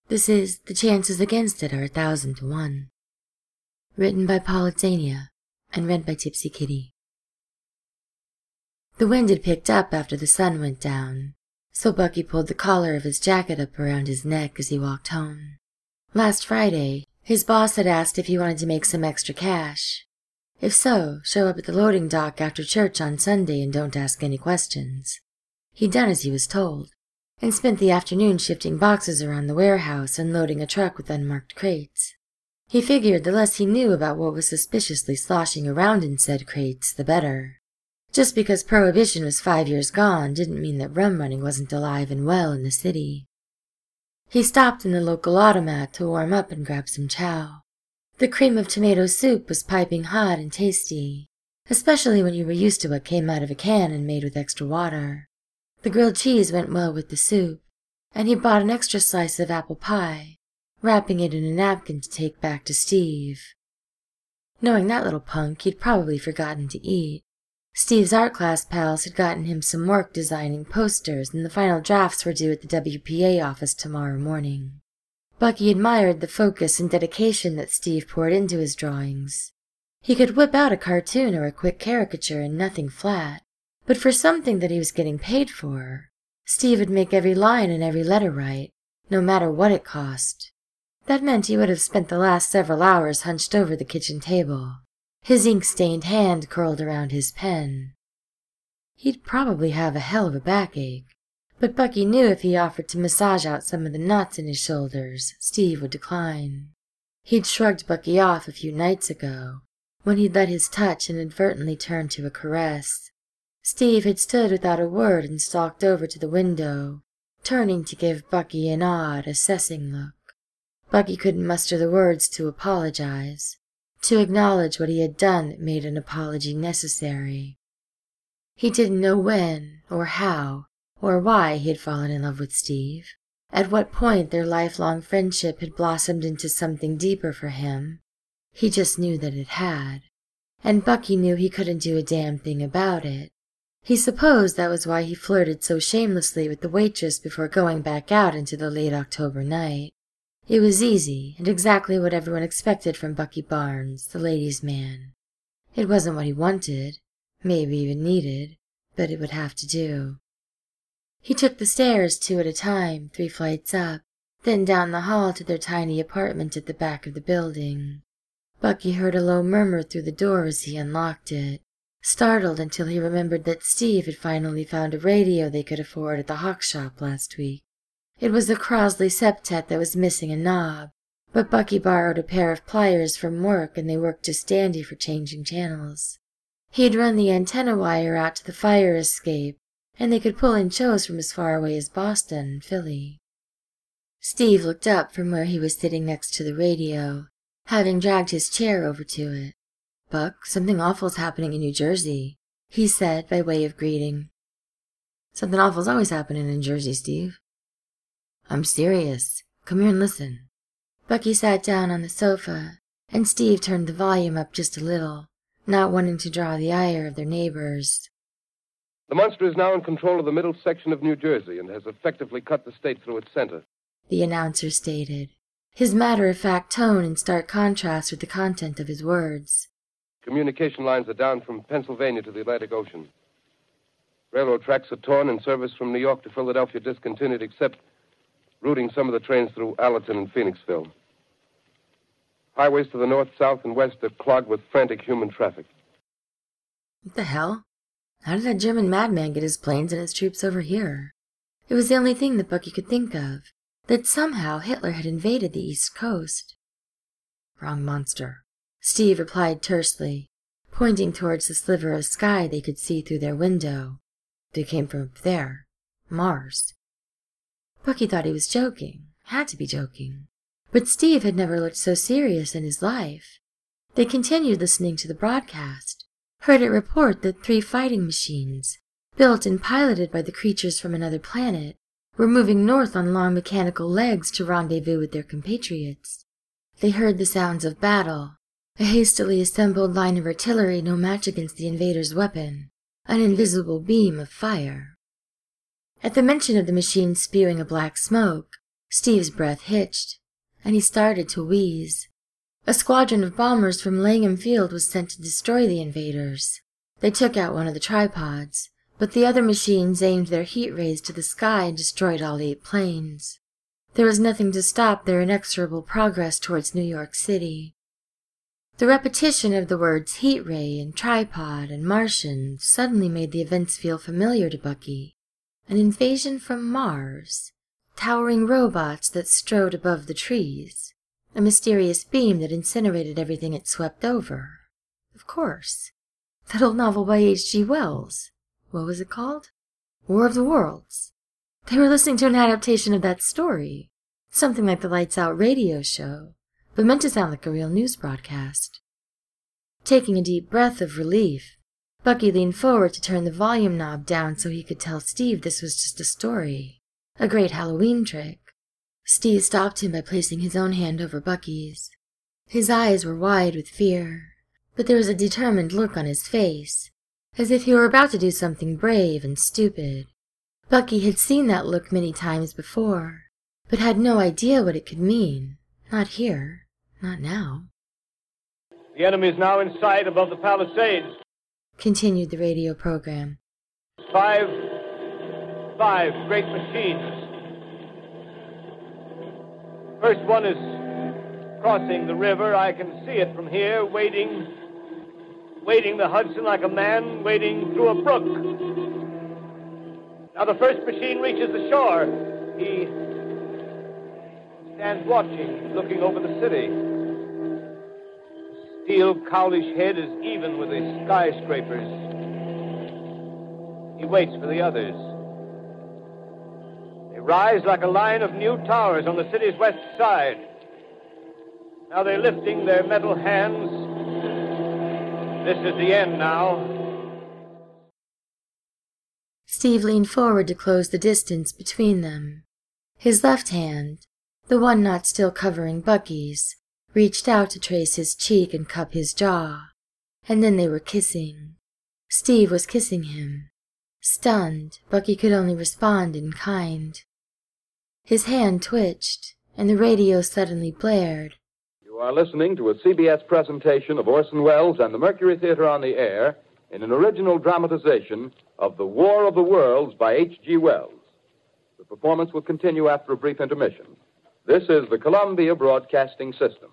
This is The Chances Against It Are 1,000 to 1. Written by Paul Itzania and read by Tipsy Kitty. The wind had picked up after the sun went down, so Bucky pulled the collar of his jacket up around his neck as he walked home. Last Friday, his boss had asked if he wanted to make some extra cash. If so, show up at the loading dock after church on Sunday and don't ask any questions. He'd done as he was told, and spent the afternoon shifting boxes around the warehouse and loading a truck with unmarked crates. He figured the less he knew about what was suspiciously sloshing around in said crates, the better. Just because Prohibition was 5 years gone didn't mean that rum running wasn't alive and well in the city. He stopped in the local automat to warm up and grab some chow. The cream of tomato soup was piping hot and tasty, especially when you were used to what came out of a can and made with extra water. The grilled cheese went well with the soup, and he bought an extra slice of apple pie, wrapping it in a napkin to take back to Steve. Knowing that little punk, he'd probably forgotten to eat. Steve's art class pals had gotten him some work designing posters, and the final drafts were due at the WPA office tomorrow morning. Bucky admired the focus and dedication that Steve poured into his drawings. He could whip out a cartoon or a quick caricature in nothing flat, but for something that he was getting paid for, Steve would make every line and every letter right, no matter what it cost. That meant he would have spent the last several hours hunched over the kitchen table, his ink-stained hand curled around his pen. He'd probably have a hell of a backache, but Bucky knew if he offered to massage out some of the knots in his shoulders, Steve would decline. He'd shrugged Bucky off a few nights ago, when he'd let his touch inadvertently turn to a caress. Steve had stood without a word and stalked over to the window, turning to give Bucky an odd, assessing look. Bucky couldn't muster the words to apologize, to acknowledge what he had done that made an apology necessary. He didn't know when, or how, or why he had fallen in love with Steve, at what point their lifelong friendship had blossomed into something deeper for him. He just knew that it had, and Bucky knew he couldn't do a damn thing about it. He supposed that was why he flirted so shamelessly with the waitress before going back out into the late October night. It was easy, and exactly what everyone expected from Bucky Barnes, the ladies' man. It wasn't what he wanted, maybe even needed, but it would have to do. He took the stairs 2 at a time, 3 flights up, then down the hall to their tiny apartment at the back of the building. Bucky heard a low murmur through the door as he unlocked it, startled until he remembered that Steve had finally found a radio they could afford at the Hawk Shop last week. It was the Crosley Septet that was missing a knob, but Bucky borrowed a pair of pliers from work and they worked just dandy for changing channels. He'd run the antenna wire out to the fire escape, and they could pull in shows from as far away as Boston and Philly. Steve looked up from where he was sitting next to the radio, having dragged his chair over to it. "Buck, something awful's happening in New Jersey," he said by way of greeting. "Something awful's always happening in Jersey, Steve." "I'm serious. Come here and listen." Bucky sat down on the sofa, and Steve turned the volume up just a little, not wanting to draw the ire of their neighbors. "The monster is now in control of the middle section of New Jersey and has effectively cut the state through its center," the announcer stated, his matter-of-fact tone in stark contrast with the content of his words. "Communication lines are down from Pennsylvania to the Atlantic Ocean. Railroad tracks are torn and service from New York to Philadelphia discontinued except routing some of the trains through Allerton and Phoenixville. Highways to the north, south, and west are clogged with frantic human traffic." What the hell? How did that German madman get his planes and his troops over here? It was the only thing that Bucky could think of, that somehow Hitler had invaded the East Coast. "Wrong monster," Steve replied tersely, pointing towards the sliver of sky they could see through their window. "They came from up there. Mars." Bucky thought he was joking, had to be joking. But Steve had never looked so serious in his life. They continued listening to the broadcast, heard it report that 3 fighting machines, built and piloted by the creatures from another planet, were moving north on long mechanical legs to rendezvous with their compatriots. They heard the sounds of battle, a hastily assembled line of artillery no match against the invader's weapon, an invisible beam of fire. At the mention of the machine spewing a black smoke, Steve's breath hitched, and he started to wheeze. A squadron of bombers from Langham Field was sent to destroy the invaders. They took out one of the tripods, but the other machines aimed their heat rays to the sky and destroyed all 8 planes. There was nothing to stop their inexorable progress towards New York City. The repetition of the words heat ray and tripod and Martian suddenly made the events feel familiar to Bucky. An invasion from Mars, towering robots that strode above the trees, a mysterious beam that incinerated everything it swept over. Of course. That old novel by H.G. Wells. What was it called? War of the Worlds. They were listening to an adaptation of that story. Something like the Lights Out radio show, but meant to sound like a real news broadcast. Taking a deep breath of relief, Bucky leaned forward to turn the volume knob down so he could tell Steve this was just a story. A great Halloween trick. Steve stopped him by placing his own hand over Bucky's. His eyes were wide with fear, but there was a determined look on his face, as if he were about to do something brave and stupid. Bucky had seen that look many times before, but had no idea what it could mean. Not here. Not now. The enemy is now in sight above the Palisades. Continued the radio program. 5 great machines. First one is crossing the river. I can see it from here, wading the Hudson like a man wading through a brook. Now the first machine reaches the shore. He stands watching, looking over the city. The steel cowlish head is even with the skyscrapers. He waits for the others. They rise like a line of new towers on the city's west side. Now they're lifting their metal hands. This is the end now. Steve leaned forward to close the distance between them. His left hand, the one not still covering Bucky's, reached out to trace his cheek and cup his jaw, and then they were kissing. Steve was kissing him. Stunned, Bucky could only respond in kind. His hand twitched, and the radio suddenly blared. You are listening to a CBS presentation of Orson Welles and the Mercury Theater on the Air in an original dramatization of The War of the Worlds by H.G. Wells. The performance will continue after a brief intermission. This is the Columbia Broadcasting System.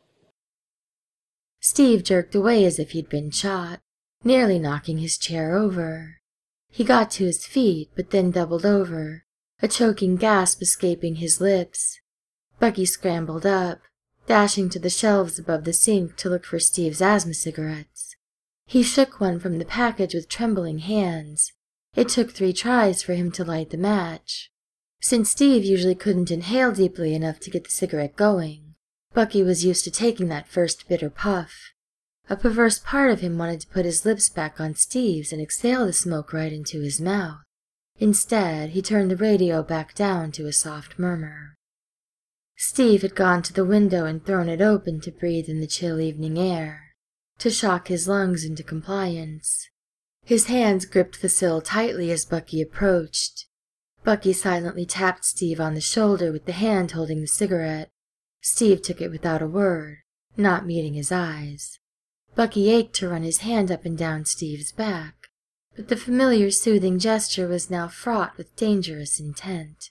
Steve jerked away as if he'd been shot, nearly knocking his chair over. He got to his feet, but then doubled over, a choking gasp escaping his lips. Bucky scrambled up, dashing to the shelves above the sink to look for Steve's asthma cigarettes. He shook one from the package with trembling hands. It took 3 tries for him to light the match. Since Steve usually couldn't inhale deeply enough to get the cigarette going, Bucky was used to taking that first bitter puff. A perverse part of him wanted to put his lips back on Steve's and exhale the smoke right into his mouth. Instead, he turned the radio back down to a soft murmur. Steve had gone to the window and thrown it open to breathe in the chill evening air, to shock his lungs into compliance. His hands gripped the sill tightly as Bucky approached. Bucky silently tapped Steve on the shoulder with the hand holding the cigarette. Steve took it without a word, not meeting his eyes. Bucky ached to run his hand up and down Steve's back, but the familiar soothing gesture was now fraught with dangerous intent.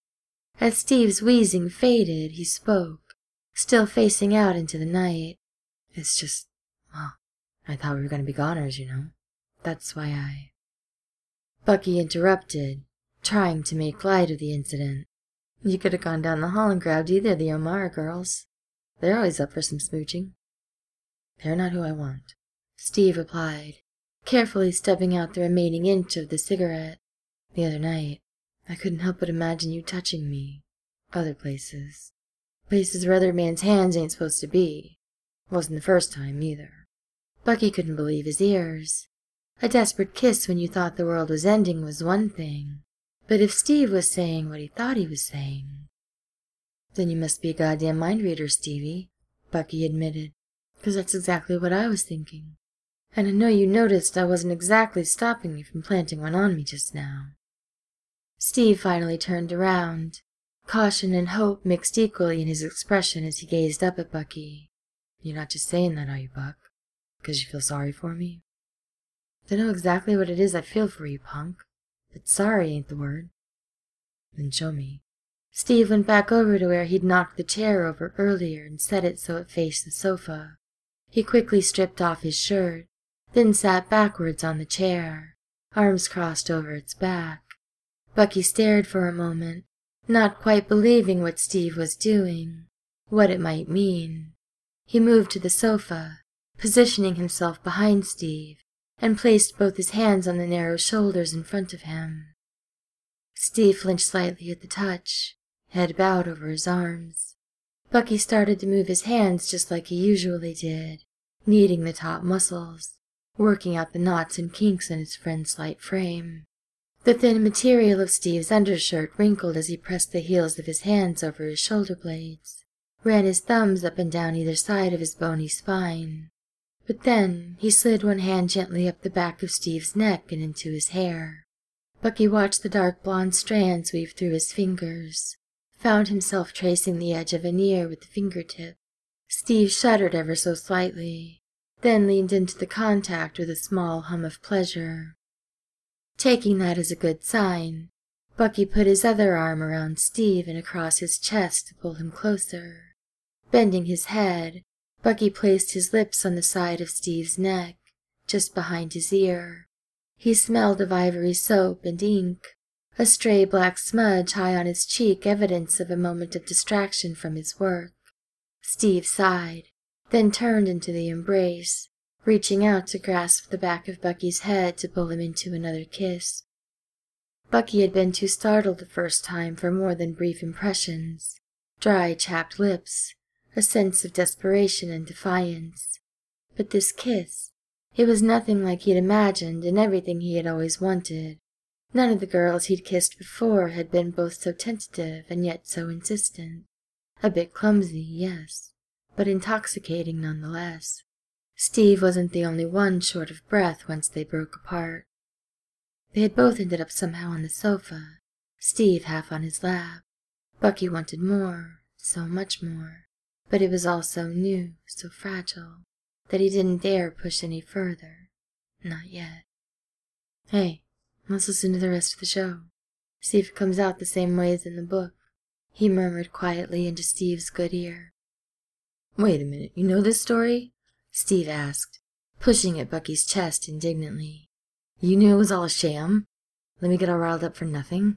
As Steve's wheezing faded, he spoke, still facing out into the night. It's just, well, I thought we were going to be goners, you know. That's why I... Bucky interrupted, trying to make light of the incident. You could have gone down the hall and grabbed either of the O'Mara girls. They're always up for some smooching. They're not who I want, Steve replied, carefully stubbing out the remaining inch of the cigarette. The other night, I couldn't help but imagine you touching me. Other places. Places where other man's hands ain't supposed to be. Wasn't the first time, either. Bucky couldn't believe his ears. A desperate kiss when you thought the world was ending was one thing, but if Steve was saying what he thought he was saying... Then you must be a goddamn mind reader, Stevie, Bucky admitted, because that's exactly what I was thinking. And I know you noticed I wasn't exactly stopping you from planting one on me just now. Steve finally turned around, Caution and hope mixed equally in his expression as he gazed up at Bucky. "You're not just saying that, are you, Buck? Because you feel sorry for me?" "I know exactly what it is I feel for you, punk. But sorry ain't the word." "Then show me." Steve went back over to where he'd knocked the chair over earlier and set it so it faced the sofa. He quickly stripped off his shirt, then sat backwards on the chair, arms crossed over its back. Bucky stared for a moment, not quite believing what Steve was doing, what it might mean. He moved to the sofa, positioning himself behind Steve, and placed both his hands on the narrow shoulders in front of him. Steve flinched slightly at the touch, head bowed over his arms. Bucky started to move his hands just like he usually did, kneading the taut muscles, working out the knots and kinks in his friend's slight frame. The thin material of Steve's undershirt wrinkled as he pressed the heels of his hands over his shoulder blades, ran his thumbs up and down either side of his bony spine. But then he slid one hand gently up the back of Steve's neck and into his hair. Bucky watched the dark blonde strands weave through his fingers, found himself tracing the edge of an ear with the fingertip. Steve shuddered ever so slightly, then leaned into the contact with a small hum of pleasure. Taking that as a good sign, Bucky put his other arm around Steve and across his chest to pull him closer. Bending his head, Bucky placed his lips on the side of Steve's neck, just behind his ear. He smelled of ivory soap and ink, a stray black smudge high on his cheek, evidence of a moment of distraction from his work. Steve sighed, then turned into the embrace, reaching out to grasp the back of Bucky's head to pull him into another kiss. Bucky had been too startled the first time for more than brief impressions. Dry, chapped lips, a sense of desperation and defiance. But this kiss, it was nothing like he'd imagined and everything he had always wanted. None of the girls he'd kissed before had been both so tentative and yet so insistent. A bit clumsy, yes, but intoxicating nonetheless. Steve wasn't the only one short of breath once they broke apart. They had both ended up somehow on the sofa, Steve half on his lap. Bucky wanted more, so much more, but it was all so new, so fragile, that he didn't dare push any further. Not yet. "Hey, let's listen to the rest of the show. See if it comes out the same way as in the book," he murmured quietly into Steve's good ear. "Wait a minute, you know this story?" Steve asked, pushing at Bucky's chest indignantly. "You knew it was all a sham? Let me get all riled up for nothing?"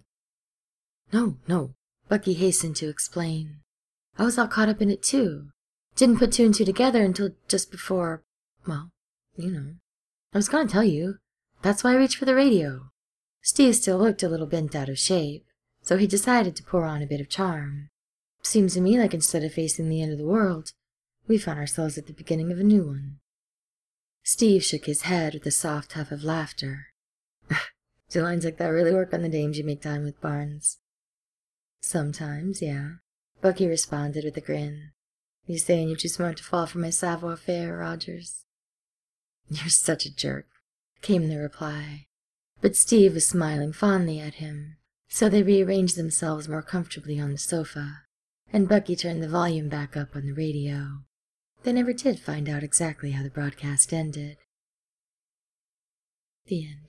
No, Bucky hastened to explain. "I was all caught up in it too. Didn't put two and two together until just before, well, you know. I was going to tell you. That's why I reached for the radio." Steve still looked a little bent out of shape, so he decided to pour on a bit of charm. "Seems to me like instead of facing the end of the world, we found ourselves at the beginning of a new one." Steve shook his head with a soft huff of laughter. "Do lines like that really work on the dames you make time with, Barnes?" "Sometimes, yeah," Bucky responded with a grin. "You saying you're too smart to fall for my savoir-faire, Rogers?" "You're such a jerk," came the reply. But Steve was smiling fondly at him, so they rearranged themselves more comfortably on the sofa, and Bucky turned the volume back up on the radio. They never did find out exactly how the broadcast ended. The end.